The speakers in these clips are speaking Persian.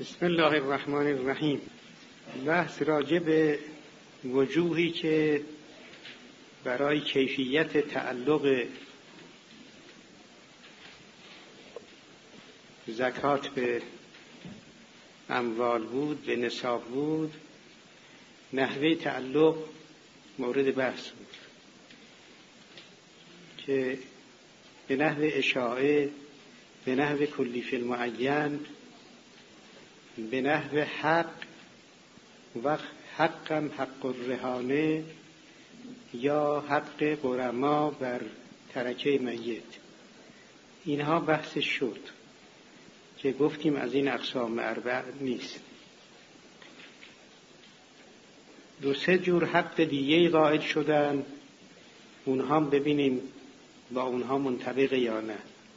بسم الله الرحمن الرحیم. بحث راجع به وجوهی که برای کیفیت تعلق زکات به اموال بود، به نصاب بود، نحوه تعلق مورد بحث بود که به نحو اشاعه، به نحو کلی فی المعین، به نحو حق و حقم حق الرهانه یا حق غرما بر ترکه میت، اینها بحث شد که گفتیم از این اقسام اربع نیست. دو سه جور حق دیگه قائل شدن، اونها ببینیم با اونها منطبقه یا نه.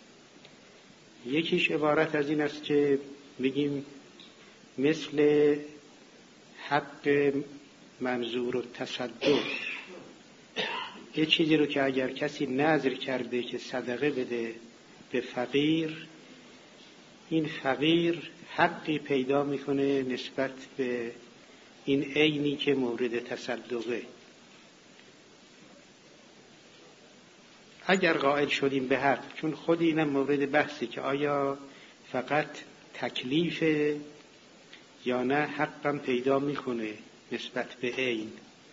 یکیش عبارت از این است که بگیم مثل حق منظور و تصدق، یه چیزی رو که اگر کسی نذر کرده که صدقه بده به فقیر، این فقیر حقی پیدا میکنه نسبت به این عینی که مورد تصدقه. اگر قائل شدیم به حق، چون خود اینم مورد بحثی که آیا فقط تکلیفه یا نه حقم پیدا میکنه نسبت به عین.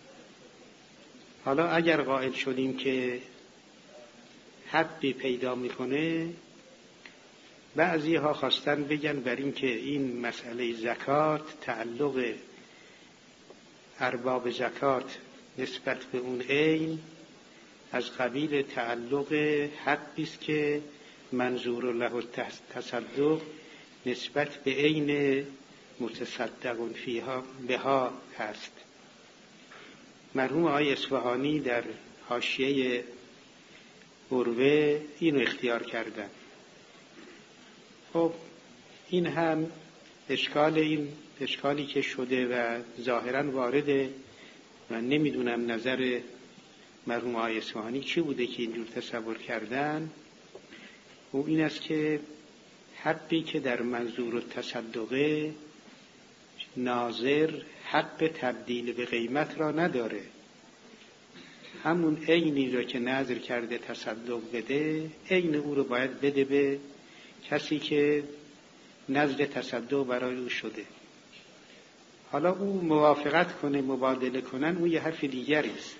حالا اگر قائل شدیم که حقی پیدا میکنه، بعضی ها خواستن بگن بر این که این مسئله زکات، تعلق ارباب زکات نسبت به اون عین از قبیل تعلق حقی است که منظور له التصدق نسبت به عین متصدق فیها بها هست. مرحوم آقای اصفهانی در حاشیه عروه اینو اختیار کردن. خب این هم اشکالی که شده و ظاهراً وارده، من نمیدونم نظر مرحوم آقای اصفهانی چی بوده که اینجور تصور کردن. او این است که حقی که در منظور التصدقه ناظر حق تبدیل به قیمت را نداره، همون عینی را که نظر کرده تصدق بده، عین او رو باید بده به کسی که نظر تصدق برای او شده. حالا او موافقت کنه، مبادله کنن، او یه حرف دیگری است.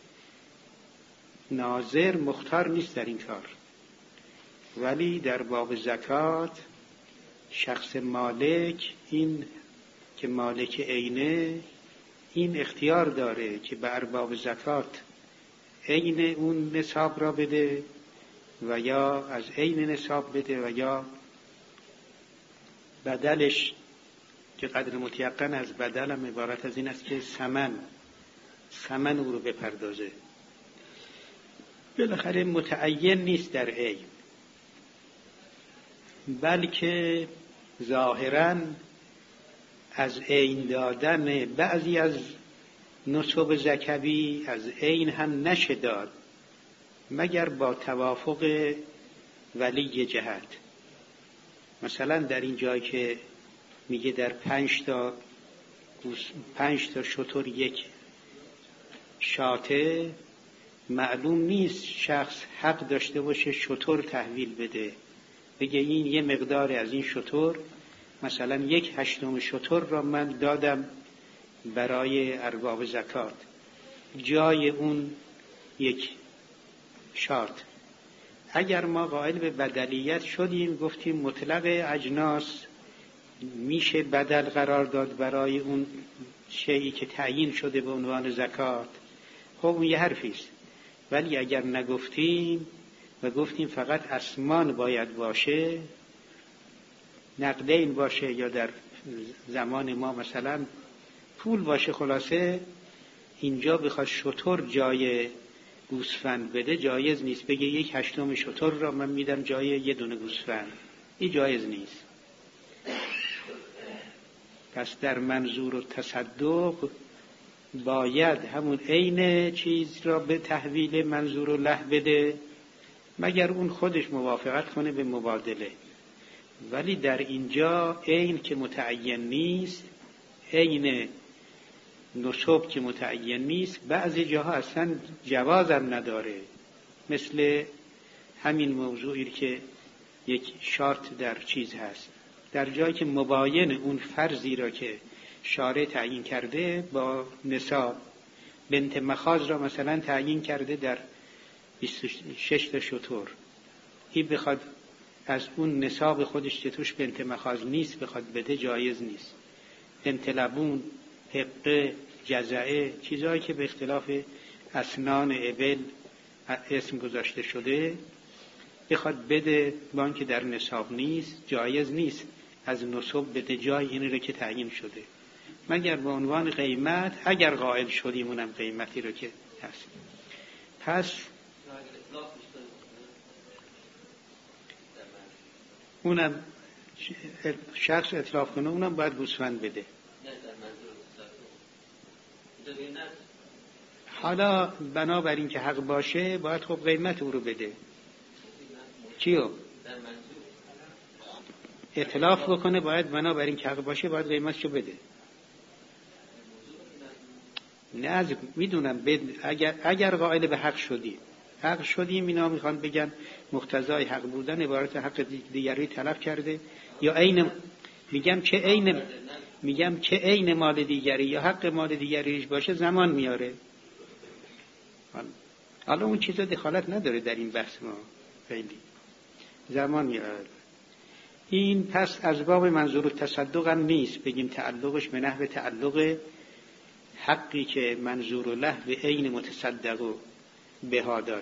ناظر مختار نیست در این کار، ولی در باب زکات شخص مالک، این که مالک عینه، این اختیار داره که به ارباب زکات عین اون نصاب را بده و یا از عین نصاب بده و یا بدلش، که قدر متیقن از بدل هم عبارت از این است که ثمن او رو بپردازه. بالاخره متعین نیست در عین، بلکه ظاهراً از عین دادن بعضی از نصب زکوی از عین هم نشه داد مگر با توافق ولی جهت. مثلا در این جایی که میگه در 5 تا شتر یک شاته، معلوم نیست شخص حق داشته باشه شتر تحویل بده، بگه این یه مقدار از این شتر، مثلا 1/8 شتر را من دادم برای ارباب زکات جای اون یک شات. اگر ما قائل به بدلیت شدیم، گفتیم مطلق اجناس میشه بدل قرار داد برای اون شیئی که تعیین شده به عنوان زکات، خب اون یه حرفی است. ولی اگر نگفتیم و گفتیم فقط اسمان باید باشه، نقدین باشه یا در زمان ما مثلا پول باشه، خلاصه اینجا بخواد شتر جای گوسفند بده جایز نیست. بگه 1/8 شتر را من میدم جای 1 دونه گوسفند، این جایز نیست. پس در منظور و تصدق باید همون عین چیز را به تحویل منظور و له بده، مگر اون خودش موافقت کنه به مبادله. ولی در اینجا عین که متعین نیست، عین نصب که متعین نیست، بعضی جاها اصلا جوازم نداره. مثل همین موضوعی که یک شارط در چیز هست، در جایی که مباین اون فرضی را که شارع تعیین کرده با نصاب، بنت مخاض را مثلا تعیین کرده در 26 تا شتر، این بخواد از اون نصاب خودش که توش بنت مخاض نیست بخواد بده، جایز نیست. بنت لبون، حقه، جزعه، چیزهایی که به اختلاف اسنان ابل اسم گذاشته شده بخواد بده با اینکه در نصاب نیست، جایز نیست از نصب بده جای این رو که تعیین شده، مگر به عنوان قیمت، اگر قائل شدیم اونم قیمتی رو که هست. پس اونم شخص اطلاف کنه، اونم باید گوسفند بده. حالا بنابراین که حق باشه باید خب قیمت او رو بده. چیو؟ اطلاف بکنه باید بنابراین که حق باشه باید قیمتشو بده. نه میدونم اگر قائل به حق شدیم اینا میخوان بگن مقتضای حق بودن عبارت حق دیگری طلب کرده، یا عین میگم که عین مال دیگری یا حق مال دیگریش باشه زمان میاره. حالا اون چیزا دخالت نداره در این بحث ما، خیلی زمان میاره. این پس از باب منظور تصدق هم نیست بگیم تعلقش به نحو تعلق حقی که منظور له به عین متصدق و بها داره.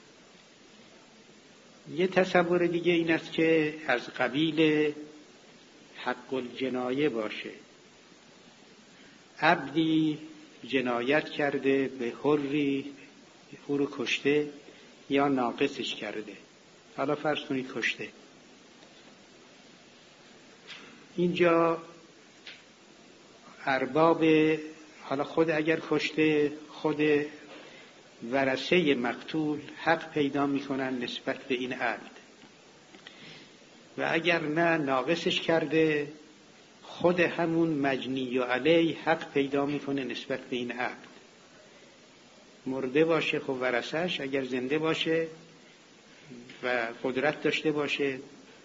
یه تصور دیگه این است که از قبیل حق الجنایه باشه، عبدی جنایت کرده به حری، او رو کشته یا ناقصش کرده، حالا فرض کنید کشته. اینجا ارباب، حالا خود اگر کشته، خود ورثه مقتول حق پیدا میکنن نسبت به این عبد، و اگر نه ناقصش کرده، خود همون مجنی علیه حق پیدا میکنه نسبت به این عبد. مرده باشه خب ورثه‌اش، اگر زنده باشه و قدرت داشته باشه،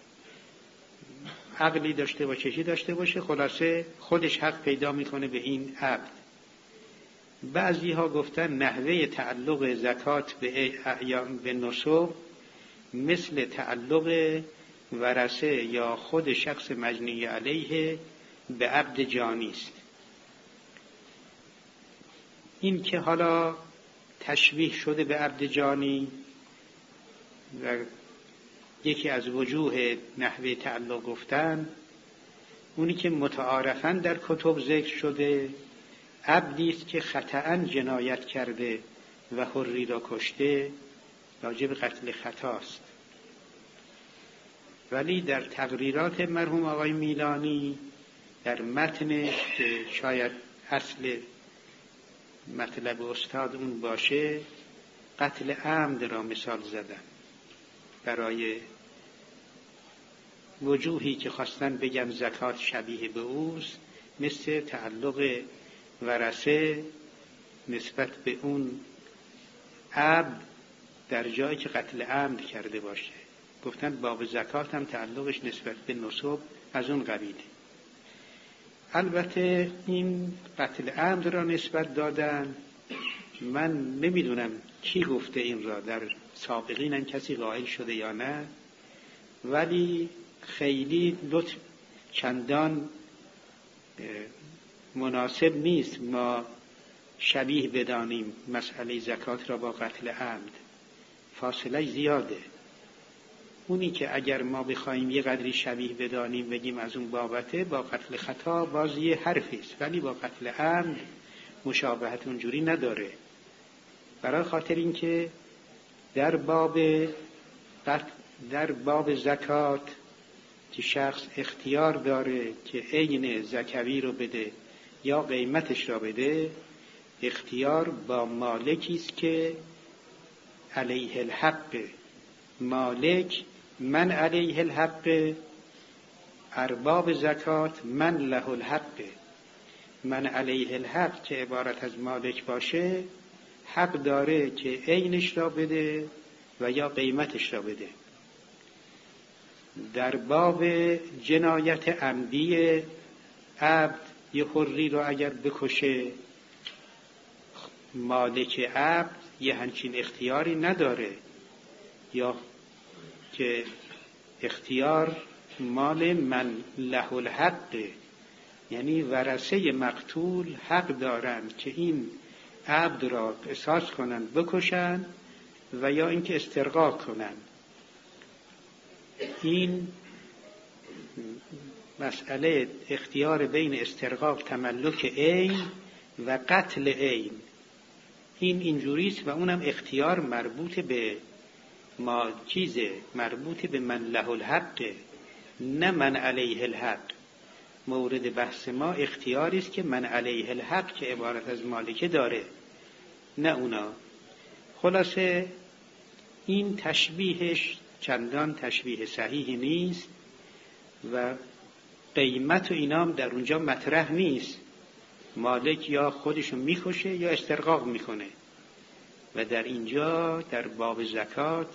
عقلی داشته باشه، چی داشته باشه، خلاصه خودش حق پیدا میکنه به این عبد. بعضی ها گفتن نحوه تعلق زکات به اعیان به نصب مثل تعلق ورثه یا خود شخص مجنی علیه به عبد جانی است. این که حالا تشبیه شده به عبد جانی و یکی از وجوه نحوه تعلق گفتن، اونی که متعارفاً در کتب ذکر شده، عبدی است که خطأً جنایت کرده و حری را کشته، واجب قتل خطاست. ولی در تقریرات مرحوم آقای میلانی در متنش که شاید اصل مطلب استاد اون باشه، قتل عمد را مثال زدن برای وجوهی که خواستن بگن زکات شبیه به اوست، مثل تعلق ورثه نسبت به اون عبد در جایی که قتل عمد کرده باشه. گفتن باب زکات هم تعلقش نسبت به نصب از اون قبیله. البته این قتل عمد را نسبت دادن، من نمیدونم کی گفته این را، در سابقین هم کسی قائل شده یا نه، ولی خیلی لطف چندان مناسب نیست ما شبیه بدانیم مسئله زکات را با قتل عمد، فاصله زیاده. اونی که اگر ما بخوایم یه قدری شبیه بدانیم بگیم از اون بابته، با قتل خطا باز یه حرفیست، ولی با قتل عمد مشابهت اونجوری نداره. برای خاطر این که در باب زکات که شخص اختیار داره که عین زکوی رو بده یا قیمتش را بده، اختیار با مالکی است که علیه الحق. مالک من علیه الحق ارباب زکات من له الحق، من علیه الحق که عبارت از مالک باشه، حق داره که عینش را بده و یا قیمتش را بده. در باب جنایت عمدی عبد یه حری را اگر بکشه، مالک عبد یه همچین اختیاری نداره، یا که اختیار مال من له الحق، یعنی ورثه مقتول حق دارند که این عبد را قصاص کنند بکشند و یا اینکه استرقاق کنند. این مسئله اختیار بین استرقاق تملک عین و قتل عین این اینجوریست و اونم اختیار مربوط به مربوط به من له الحق، نه من علیه الحق. مورد بحث ما اختیاری است که من علیه الحق که عبارت از مالکه داره، نه اونا. خلاصه این تشبیهش چندان تشبیه صحیحی نیست و قیمت و اینام در اونجا مطرح نیست. مالک یا خودشو میکشه یا استرقاق میکنه و در اینجا در باب زکات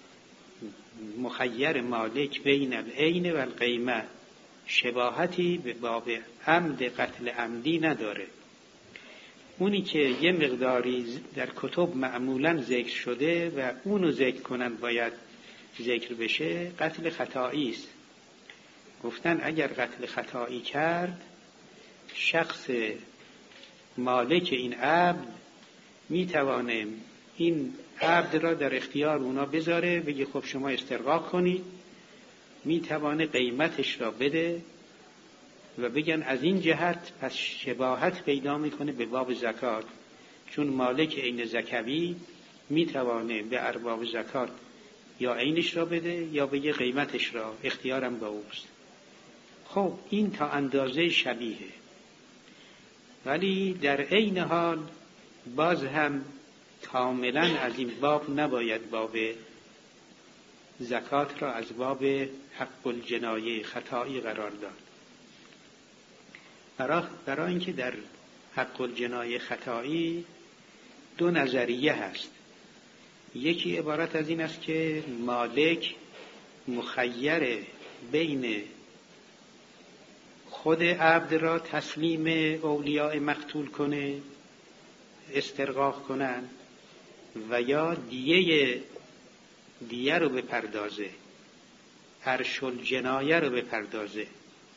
مخیر مالک بین العین و القیمه، شباهتی به باب عمد قتل عمدی نداره. اونی که یه مقداری در کتب معمولا ذکر شده و اونو ذکر کنن باید ذکر بشه، قتل خطایی است. گفتن اگر قتل خطایی کرد، شخص مالک این عبد میتوانه این عبد را در اختیار اونا بذاره، بگه خب شما استرقاق کنید، میتوانه قیمتش را بده و بگن از این جهت پس شباهت پیدا میکنه به باب زکات، چون مالک عین زکوی میتوانه به ارباب زکات یا عینش را بده یا بگه قیمتش را، اختیارم با اوست. خب این تا اندازه شبیه، ولی در عین حال باز هم کاملا از این باب نباید باب زکات را از باب حق الجنایه خطایی قرار داد. برای اینکه در حق الجنایه خطایی دو نظریه هست. یکی عبارت از این است که مالک مخیر بین خود عبد را تسلیم اولیاء مقتول کنه، استرقاق کنن و یا دیه رو بپردازه، عرش الجنایه رو بپردازه.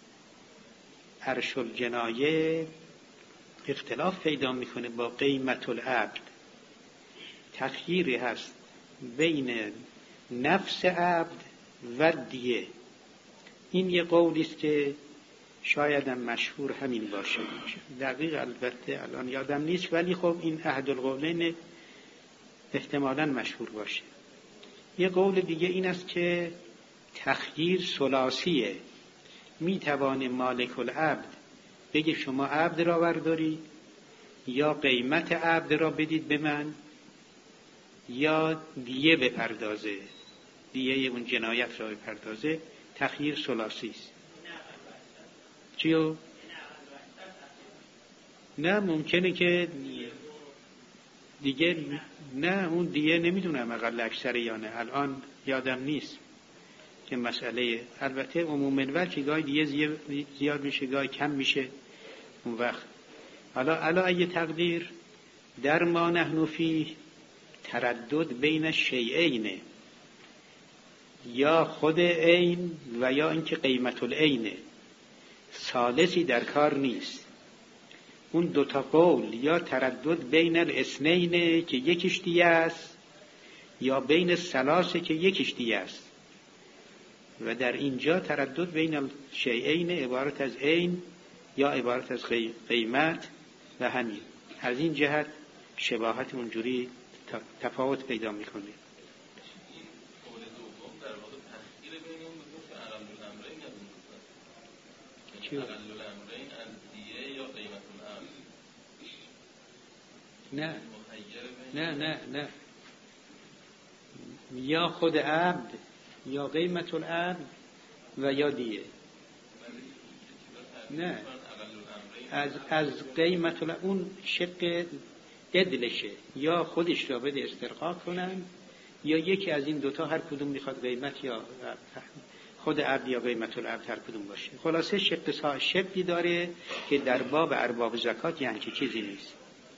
عرش الجنایه اختلاف پیدا میکنه با قیمت العبد، تخییری هست بین نفس عبد و دیه. این یه قولی است که شاید هم مشهور همین باشه، دقیق البته الان یادم نیست، ولی خب این احد القولین احتمالاً مشهور باشه. یه قول دیگه این است که تخییر ثلاثیه، می توانه مالک العبد بگه شما عبد را برداری، یا قیمت عبد را بدید به من، یا دیه بپردازه، دیه اون جنایت را بپردازه. تخییر ثلاثی است. چیو؟ نه ممکنه که دیگه، نه اون دیگه نمیدونم اقل اکثر یا نه، الان یادم نیست که مسئله، البته عموماً وقتی گاهی دیگه زیاد میشه گاهی کم میشه اون وقت. حالا اگه تقدیر در ما نحن فیه تردد بین شیئینه، یا خود عین و یا اینکه قیمت العینه، ثالثی در کار نیست. اون دوتا قول یا تردد بین الاثنین که یکیش دیه است، یا بین الثلاثه که یکیش دیه است. و در اینجا تردد بین شیئین عبارت از عین یا عبارت از قیمت و همین. از این جهت شباهت اونجوری تفاوت پیدا میکنه. نه یا خود عبد یا قیمت العبد و یا دیه. نه، از قیمت اون شق عدلشه، یا خودش را بده استرقاق کنن، یا یکی از این دوتا هر کدوم میخواد قیمت یا خود عبد یا قیمت العبد هر کدوم باشه. خلاصه شقی داره که در باب ارباب زکات یعنی چیزی نیست.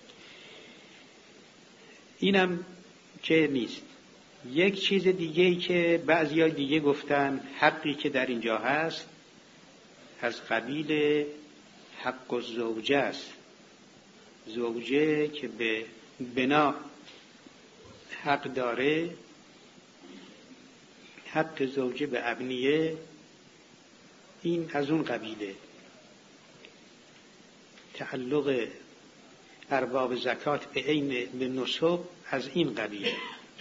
اینم که نیست. یک چیز دیگه‌ای که بعضیا دیگه گفتن حقی که در اینجا هست از قبیل حق الزوجه است. زوجه که به بنا حق داره، حق زوجه به ابنیه، این از اون قبیله. تعلق ارباب زکات به عین به نسب از این قبیله.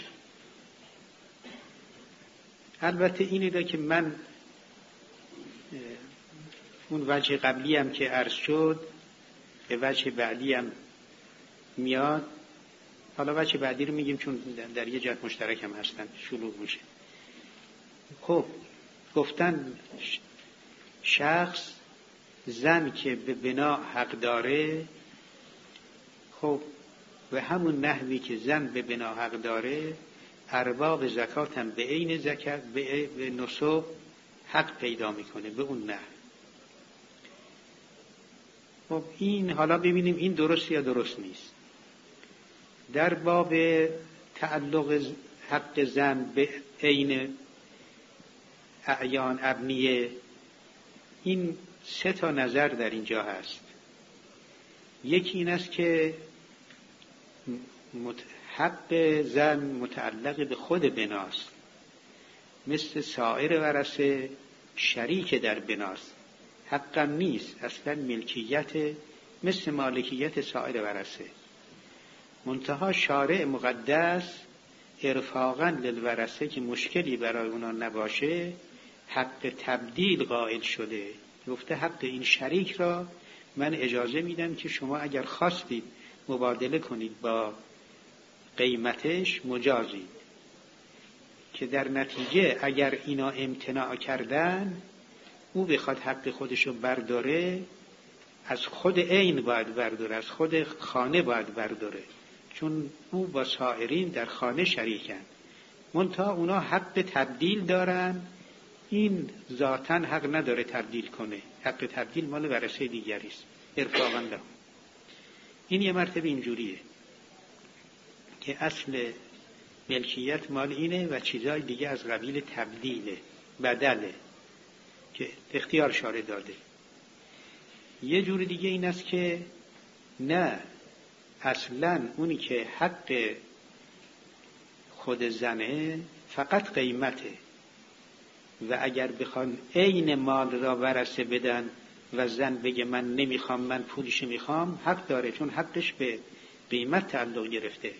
البته اینی را که من اون وجه قبلی هم که عرض شد به وجه بعدی هم میاد. حالا وجه بعدی رو میگیم چون در یه جهت مشترک هم هستن، شلوغ میشه. خب گفتن شخص زن که به بنا حق داره، خب و همون نحوی که زن به بنا حق داره ارباب زکات هم به عین زکات به نسب حق پیدا میکنه به اون نحو. خب این حالا ببینیم این درست یا درست نیست. در باب تعلق حق زن به عین اعیان ابنیه این 3 نظر در اینجا هست. یکی این است که حق زن متعلق به خود بناست، مثل سایر ورثه شریک در بناست، حقم نیست، اصلا ملکیت مثل مالکیت سایر ورثه. منتها شارع مقدس ارفاقا للورثه که مشکلی برای اونا نباشه حق تبدیل قائل شده. گفته حق این شریک را من اجازه میدم که شما اگر خواستید مبادله کنید با قیمتش مجازید، که در نتیجه اگر اینا امتناع کردن او بخواد حق خودشو برداره از خود عین باید برداره، از خود خانه باید برداره، چون او با سائرین در خانه شریکن. منتها اونا حق تبدیل دارن، این ذاتاً حق نداره تبدیل کنه، حق تبدیل مال ورثه دیگری است ارفاقاً له. این یه مرتبه اینجوریه که اصل ملکیت مال اینه و چیزای دیگه از قبیل تبدیله، بدله که اختیار شارع داده. یه جور دیگه این است که نه، اصلاً اونی که حق خود زنه فقط قیمته و اگر بخوان عین مال را ورثه بدن و زن بگه من نمیخوام، من پولش میخوام، حق داره، چون حقش به قیمت تعلق گرفته.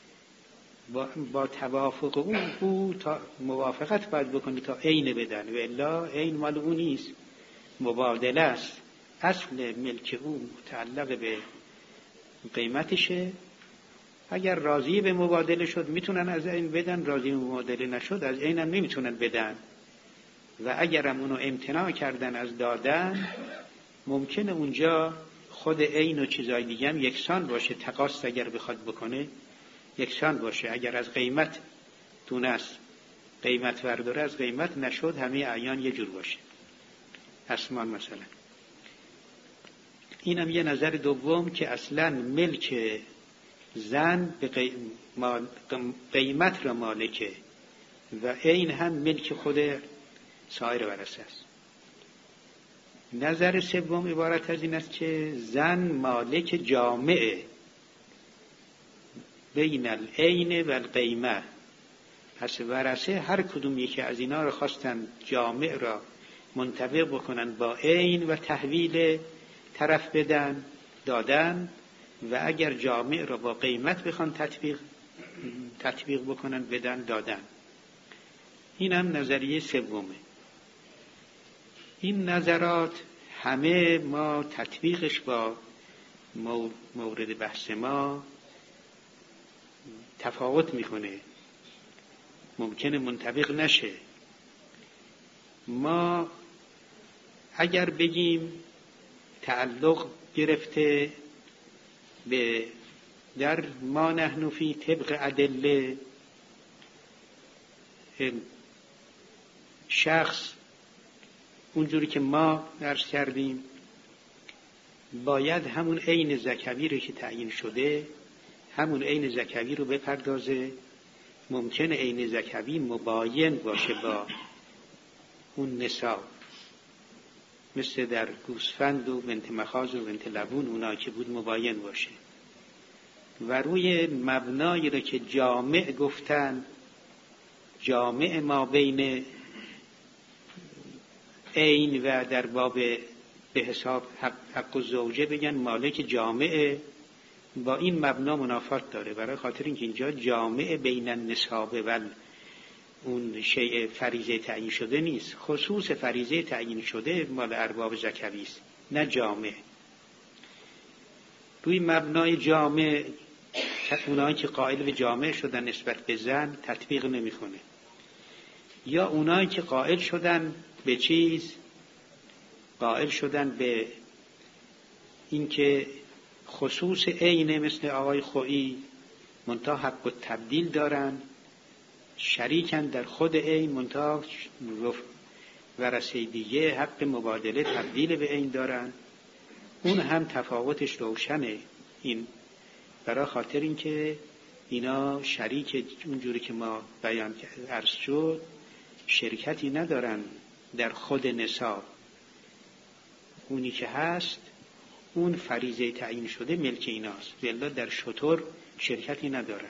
با توافق او تا موافقت باید بکنی تا عین بدن، و الا عین مال او نیست، مبادله است. اصل ملک او متعلق به قیمتشه. اگر راضی به مبادله شد میتونن از عین بدن، راضی به مبادله نشد از عین هم نمیتونن بدن. و اگرم اونو امتناع کردن از دادن، ممکنه اونجا خود عین و چیزای دیگه هم یکسان باشه، تقاص اگر بخواد بکنه یکسان باشه. اگر از قیمت تونست قیمت برداره از قیمت نشد، همه اعیان یه جور باشه، اسمان مثلا. اینم یه نظر دوم که اصلا ملک زن به قیمت را مالکه و عین هم ملک خود سایر ورثه است. نظر سوم عبارت از این است که زن مالک جامعه بین العین و القیمه. پس ورثه هر کدوم یکی از اینا رو خواستن جامع را منطبق بکنن با عین و تحویل طرف بدن دادن، و اگر جامع را با قیمت بخوان تطبیق بکنن بدن دادن. این هم نظریه سومه. این نظرات همه ما تطبیقش با مورد بحث ما تفاوت میکنه، ممکنه منطبق نشه. ما اگر بگیم تعلق گرفته به در ما نحن فی طبق ادله. شخص اونجوری که ما درس کردیم باید همون عین زکوی رو که تعیین شده همون عین زکوی رو بپردازه. ممکنه عین زکوی مباین باشه با اون نصاب، مثل در گوسفند و بنت مخاض و بنت لبون اونا که بود مباین باشه. و روی مبنایی رو که جامع گفتن، جامع ما بین عین و در باب به حساب حق الزوجه بگن مالک جامعه، با این مبنا منافات داره، برای خاطر اینکه اینجا جامع بین النصاب و اون شیء فریضه تعیین شده نیست. خصوص فریضه تعیین شده مال ارباب زکوی است، نه جامع. روی مبنای جامع اونایی که قائل به جامع شدن نسبت به زن تطبیق نمیکنه، یا اونایی که قائل شدن به چیز، قائل شدن به اینکه خصوص عین مثل آقای خویی منتها حق التبدیل دارن، شریکن در خود عین منتها ورثه دیگه حق مبادله تبدیل به عین دارن. اون هم تفاوتش روشنه. این برای خاطر اینکه اینا شریک اونجوری که ما بیان عرض شد شرکتی ندارن در خود نصاب. اونی که هست اون فریضه تعیین شده ملک ایناست، والله در شتر شرکتی ندارن.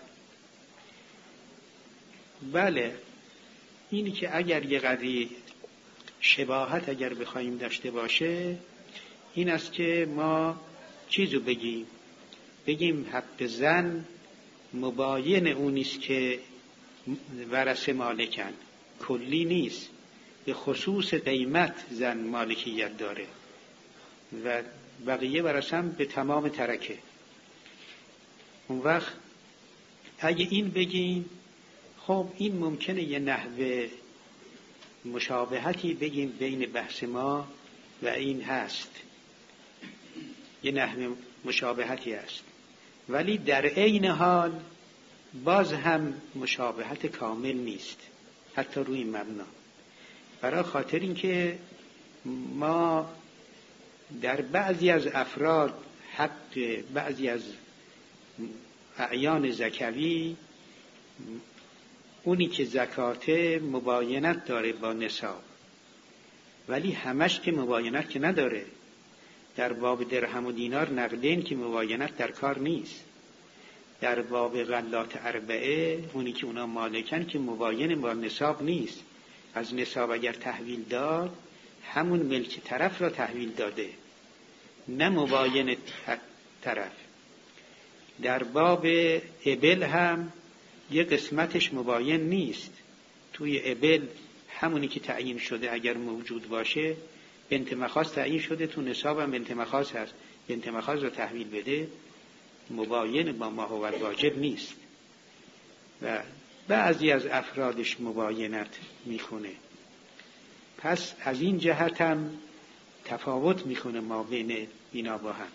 بله، اینی که اگر یه قدری شباهت اگر بخوایم داشته باشه این است که ما چیزو بگیم حق زن مباین اونیست که ورثه مالکن، کلی نیست. به خصوص قیمت زن مالکیت داره و بقیه ورثه هم به تمام ترکه. اون وقت اگه این بگیم خب این ممکنه یه نحوه مشابهتی بگیم بین بحث ما و این هست، یه نحوه مشابهتی هست، ولی در عین حال باز هم مشابهت کامل نیست حتی روی مبنا. برای خاطر اینکه ما در بعضی از افراد حق بعضی از اعیان زکوی اونی که زکاته مباینت داره با نصاب، ولی همش که مباینت که نداره. در باب درهم و دینار نقدین که مباینت در کار نیست. در باب غلات اربعه اونی که اونا مالکن که مباین با نصاب نیست. از نصاب اگر تحویل داد همون ملک طرف را تحویل داده، نه مباین طرف. در باب ابل هم یه قسمتش مباین نیست. توی ابل همونی که تعیین شده اگر موجود باشه، بنت مخاض تعیین شده، تو نصاب هم بنت مخاض هست، بنت مخاض رو تحویل بده، مباین با ما هو الواجب نیست. و بعضی از افرادش مباینت میکنه. پس از این جهت هم تفاوت میکنه ما بین اینا با هم.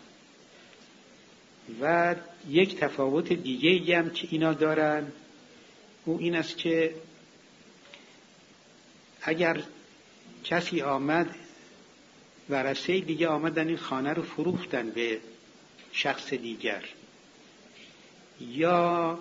و یک تفاوت دیگه هم که اینا دارن او این است که اگر کسی آمد ورثه دیگه آمدن این خانه رو فروختن به شخص دیگر، یا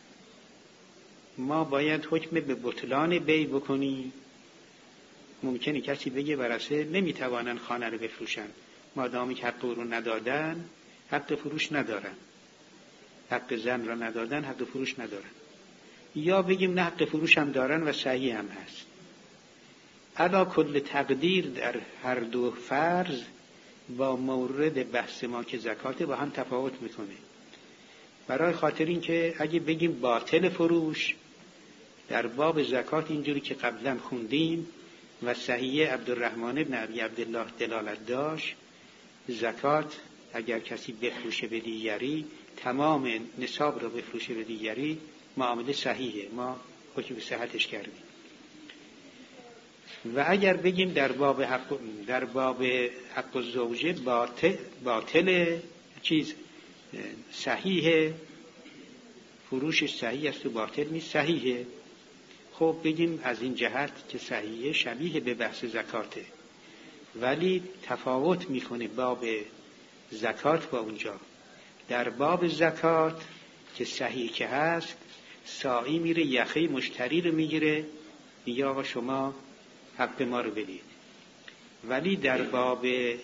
ما باید حکم به بطلان بیع بکنیم. ممکنه کسی بگه ورثه نمیتوانن خانه رو بفروشن، مادامی که حق رو ندادن حق فروش ندارن، حق زن را ندادن حق فروش ندارن. یا بگیم نه حق فروش هم دارن و صحیح هم هست. علا کل تقدیر در هر دو فرض با مورد بحث ما که زکاته با هم تفاوت میکنه. برای خاطر این که اگه بگیم باطل فروش در باب زکات اینجوری که قبلا خوندیم و صحیح عبدالرحمن بن ابی عبدالله دلالت داشت، زکات اگر کسی بفروشه به دیگری تمام نصاب رو بفروشه به دیگری معامله صحیحه، ما حکم به صحتش کردیم. و اگر بگیم در باب حق الزوجه باطل چیز صحیحه، فروشش صحیح است و باطل نیست، صحیحه. خب بگیم از این جهت که صحیحه شبیه به بحث زکاته، ولی تفاوت میکنه باب زکات با اونجا. در باب زکات که صحیح که هست، ساعی میره یخه مشتری رو میگیره، میگه آقا شما حق ما رو بدید. ولی در باب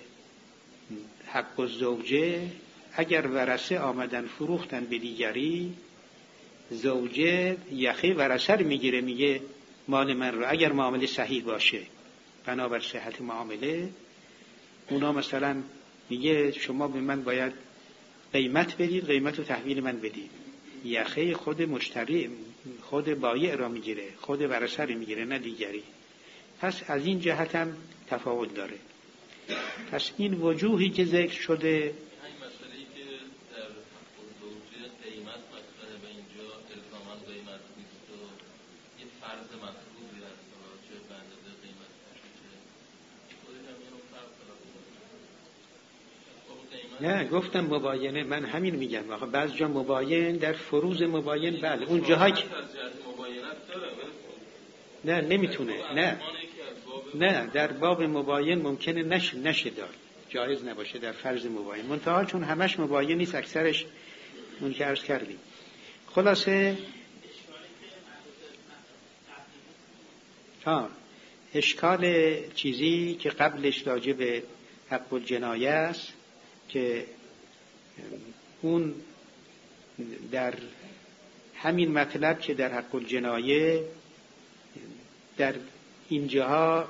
حق الزوجه اگر ورثه آمدن فروختن به دیگری، زوجه یخه ورثه رو میگیره، میگه مال من رو، اگر معامله صحیح باشه بنابر صحت معامله، اونا مثلا میگه شما به من باید قیمت بدید، قیمت رو تحویل من بدید. یخه خود مشتری، خود بایع را میگیره، خود ورثه رو میگیره، نه دیگری. پس از این جهت هم تفاوت داره. پس این وجوهی که ذکر شده، همین مسئله‌ای که در حق الزوجه قیمت مطرحه و اینجا الزاماً قیمت نیست و یه فرض مطلوبی هست، چه به اندازه قیمت باشه، خودش هم اینو فرق نه گفتم مباینه، من همین میگم. آخه بعض جا مباین در فروز مباین، بله اون جاها که نه نمیتونه، نه در باب مباین ممکنه نشه دار، جایز نباشه در فرض مباین، منتها چون همش مباین نیست، اکثرش اون که عرض کردیم. خلاصه اشکال چیزی که قبلش راجع به حق الجنایه است که اون در همین مطلب که در حق الجنایه در اینجاها،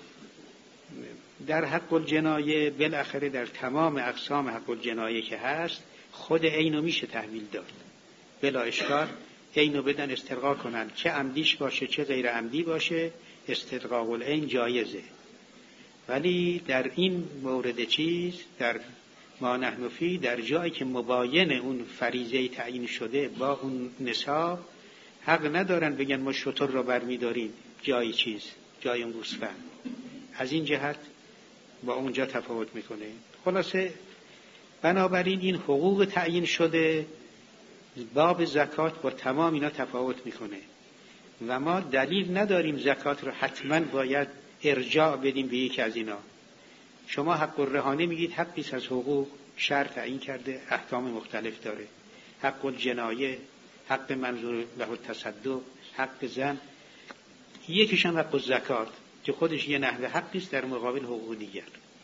در حق الجنایه بالاخره در تمام اقسام حق الجنایه که هست، خود عینو میشه تحویل داد بلا اشکال. عینو بدن استرقاق کنن، چه عمدیش باشه چه غیر عمدی باشه، استرقاق العین جایزه. ولی در این مورد چیز، در ما نحن فی، در جایی که مباین اون فریضه تعیین شده با اون نصاب، حق ندارن بگن ما شتر رو برمیداریم جای چیز، جای اون گوسفند. از این جهت با اونجا تفاوت میکنه. خلاصه بنابراین این حقوق تعیین شده، باب زکات با تمام اینا تفاوت میکنه و ما دلیل نداریم زکات رو حتما باید ارجاع بدیم به یکی از اینا. شما حق الرهانه میگید حقی از حقوق شرع تعیین کرده، احکام مختلف داره. حق الجنایه، حق منظور له التصدق، حق زن، یکیش هم حق الزکات که خودش یه نحوه حقی است در مقابل حقوق دیگر.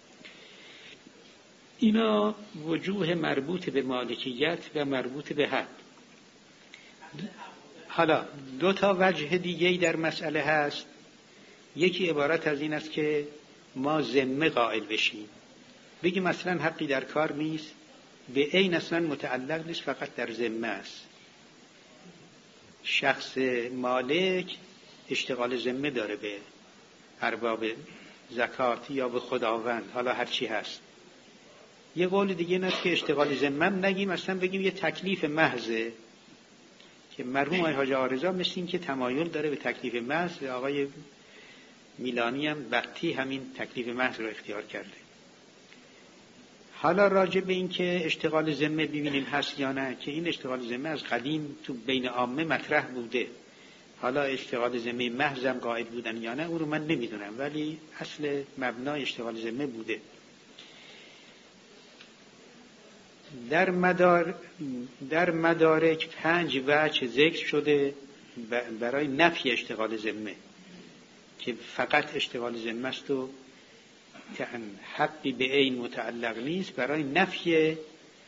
اینا وجوه مربوط به مالکیت و مربوط به حق. حالا دو تا وجه دیگه‌ای در مسئله هست. یکی عبارت از این است که ما ذمه قائل بشیم، بگیم مثلا حقی در کار نیست، به عین اصلا متعلق نیست، فقط در ذمه است. شخص مالک اشتغال ذمه داره به ارباب زکات یا به خداوند، حالا هر چی هست. یه قول دیگه این است که اشتغال ذمه نگیم، اصلا بگیم یه تکلیف محضه، که مرحوم آقای حاج آقارضا مثل این که تمایل داره به تکلیف محض، آقای میلانی هم وقتی همین تکلیف محض رو اختیار کرده. حالا راجع به این که اشتغال ذمه ببینیم هست یا نه، که این اشتغال ذمه از قدیم تو بین عامه مطرح بوده. حالا اشتغال ذمه محض هم قائل بودن یا نه اون رو من نمیدونم، ولی اصل مبنای اشتغال ذمه بوده. در مدارک 5 وجه ذکر شده برای نفی اشتغال ذمه، که فقط اشتغال ذمه است و حقی به عین متعلق نیست. برای نفی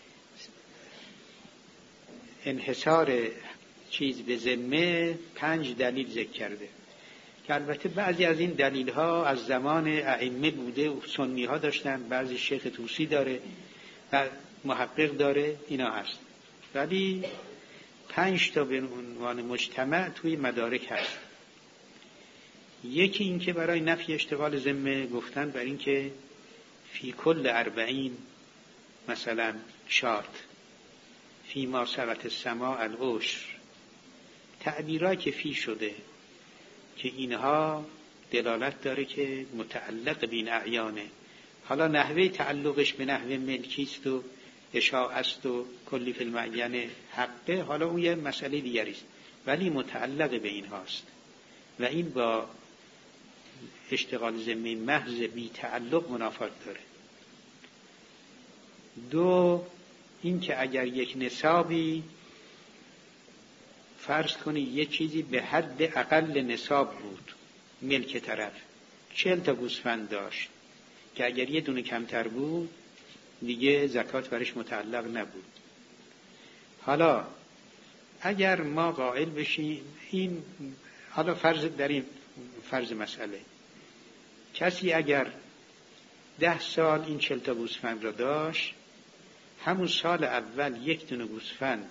انحصار چیز به ذمه 5 دلیل ذکر کرده، که البته بعضی از این دلیل ها از زمان ائمه بوده و سنی ها داشتن، بعضی شیخ طوسی داره و محقق داره، اینا هست. ولی 5 تا به عنوان مجتمع توی مدارک هست. یکی این که برای نفی اشتغال ذمه گفتن بر این که فی کل 40 مثلا شات، فی ما سقط السماء العشر، تعبیرایی که فی شده که اینها دلالت داره که متعلق بین اعیانه. حالا نحوه تعلقش به نحوه ملکیست و اشاع است و کلی فی المعین حقه، حالا اون یه مسئله دیگری است، ولی متعلق به این هاست و این با اشتغال ذمه محض بی تعلق منافات داره. دو، این که اگر یک نصابی فرض کنی یک چیزی به حد اقل نصاب بود، ملک طرف 40 تا گوسفند داشت که اگر یه دونه کمتر بود دیگه زکات برش متعلق نبود. حالا اگر ما قائل بشیم این، حالا فرض در این فرض مسئله کسی اگر 10 سال این 40 تا گوسفند را داشت، همون سال اول یک دونه گوسفند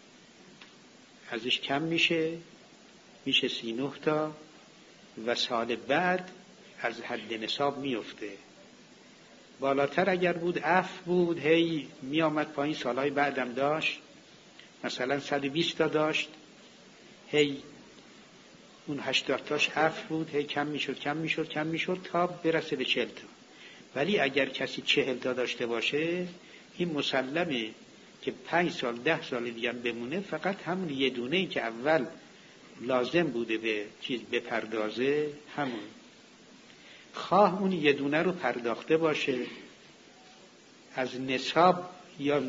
ازش کم میشه 39 تا و سال بعد از حد نصاب میفته. بالاتر اگر بود عفو بود، هی می آمد پایین، سالهای بعدم داشت مثلا 120 تا داشت، هی اون 80 تاش عفو بود، هی کم میشد تا برسه به 40 تا. ولی اگر کسی 40 تا داشته باشه، این مسلمه که 5 سال 10 سال دیگه بمونه، فقط همون یه دونه‌ای که اول لازم بوده به چیز بپردازه همون، خواه اون یه دونه رو پرداخته باشه از نصاب یا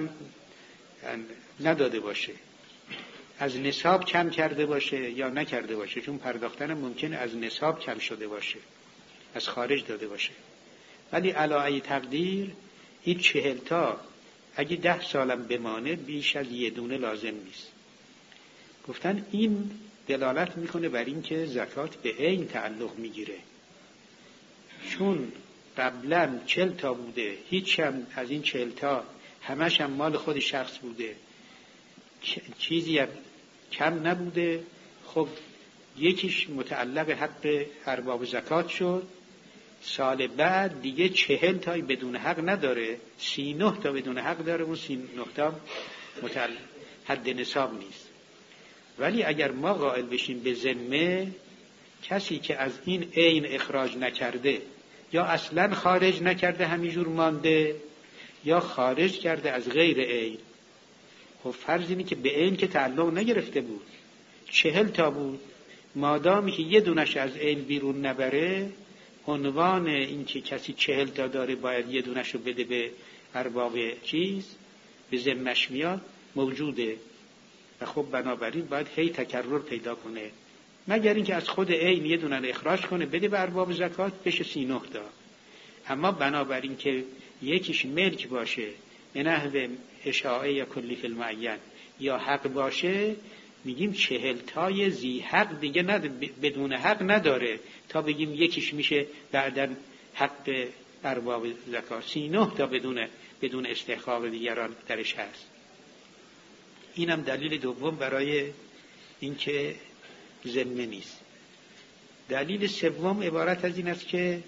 نداده باشه، از نصاب کم کرده باشه یا نکرده باشه، چون پرداختن ممکن از نصاب کم شده باشه، از خارج داده باشه. ولی علی تقدیر این 40 تا اگه 10 سالم بمانه بیش از یه دونه لازم نیست. گفتن این دلالت میکنه بر این که زکات به عین تعلق میگیره، چون قبلا 40 تا بوده، هیچ هم از این 40 تا همش هم مال خود شخص بوده، چیزی هم کم نبوده، خب یکیش متعلق حق ارباب زکات شد، سال بعد دیگه 40 تای بدون حق نداره، 39 تا بدون حق داره، اون 39 تا حد نصاب نیست. ولی اگر ما قائل بشیم به ذمه کسی که از این عین اخراج نکرده یا اصلا خارج نکرده همینجور مانده یا خارج کرده از غیر عین، خب فرض اینه که به عین که تعلق نگرفته بود، 40 تا بود، مادامی که یه دونش از عین بیرون نبره، عنوان این که کسی 40 تا داره باید یه دونش رو بده به ارباب چیز به ذمش میاد موجوده و خب بنابراین باید هی تکرر پیدا کنه، مگر اینکه از خود عین یه دونه رو اخراج کنه بده به ارباب زکات بشه 39 تا. اما بنابراین که یکیش ملک باشه به نحو اشاعه یا کلی فی المعین یا حق باشه، میگیم 40 تای ذی حق دیگه بدون حق نداره تا بگیم یکیش میشه بعداً حق ارباب زکات، 39 تا بدون استحقاق دیگران درش هست. اینم دلیل دوم برای اینکه ذمه نیست. دلیل سوم عبارت از این است که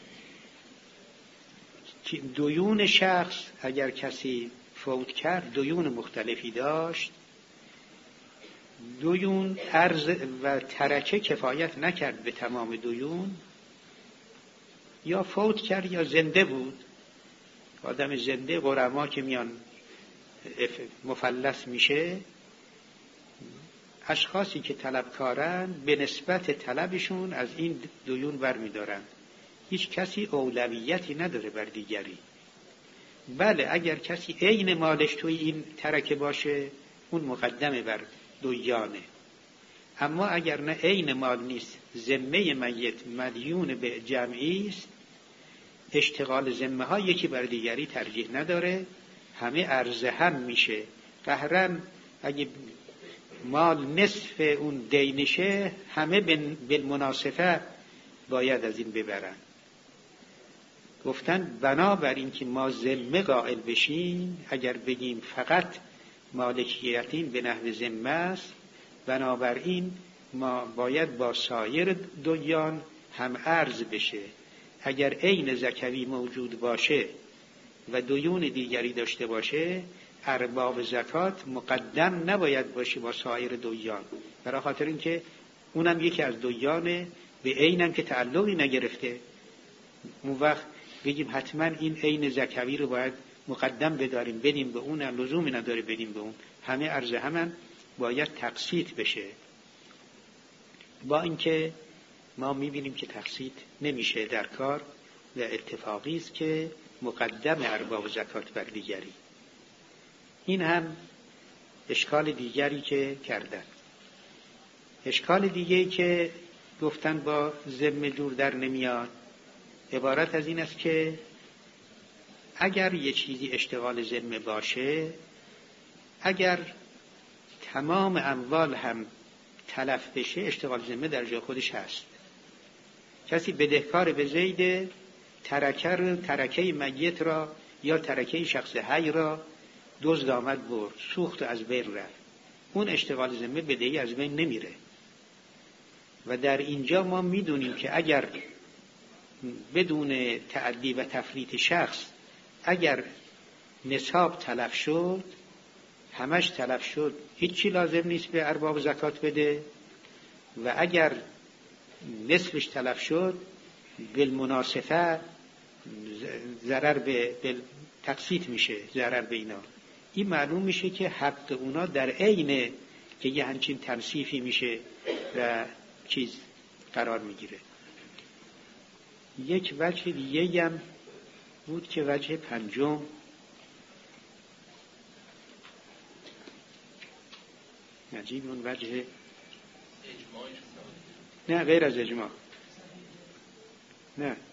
دیون شخص اگر کسی فوت کرد دیون مختلفی داشت، دیون ارز و ترکه کفایت نکرد به تمام دیون، یا فوت کرد یا زنده بود. آدم زنده غرما که میان مفلس میشه، اشخاصی که طلبکارن به نسبت طلبشون از این دیون برمیدارن، هیچ کسی اولویتی نداره بر دیگری. بله اگر کسی عین مالش توی این ترکه باشه اون مقدمه بر دیانه، اما اگر نه عین مال نیست، ذمه میت مدیون به جمعی است، اشتغال ذمه ها یکی بر دیگری ترجیح نداره، همه عرض هم میشه. قهرن اگه مال نصف اون دینشه همه بالمناسبه باید از این ببرن. گفتن بنابراین که ما ذمه قائل بشیم، اگر بگیم فقط مالکیتین به نحو ذمه است، بنابراین ما باید با سایر دیان هم عرض بشه. اگر عین زکوی موجود باشه و دیون دیگری داشته باشه، ارباب زکات مقدم نباید باشه با سایر دیان، برای خاطر اینکه اونم یکی از دیانه به عینم که تعلقی نگرفته، اون وقت بگیم حتما این عین زکوی رو باید مقدم بداریم بدیم به اون، لزومی نداره بدیم به اون، همه عرض همن باید تقسیط بشه. با اینکه ما میبینیم که تقسیط نمیشه در کار و اتفاقی است که مقدم ارباب زکات بر دیگری. این هم اشکال دیگری که کردن. اشکال دیگری که گفتن با ذمه جور در نمیاد، عبارت از این است که اگر یه چیزی اشتغال ذمه باشه، اگر تمام اموال هم تلف بشه، اشتغال ذمه در جای خودش هست. کسی بدهکار به زید ترکه میت را یا ترکه شخص حی را دزد آمد برد، سوخت و از بین رفت، اون اشتغال ذمه بدهی از بین نمیره. و در اینجا ما میدونیم که اگر بدون تعدی و تفریط شخص اگر نصاب تلف شد، همش تلف شد، هیچی لازم نیست به ارباب زکات بده. و اگر نصفش تلف شد، بالمناسفه ضرر به تقسیط میشه، ضرر به اینا. این معلوم میشه که حق اونا در عین که یه همچین تنصیفی میشه و چیز قرار میگیره. یک وجه دیگه هم بود که وجه پنجم، نجیب اون وجه نه غیر از اجماع، نه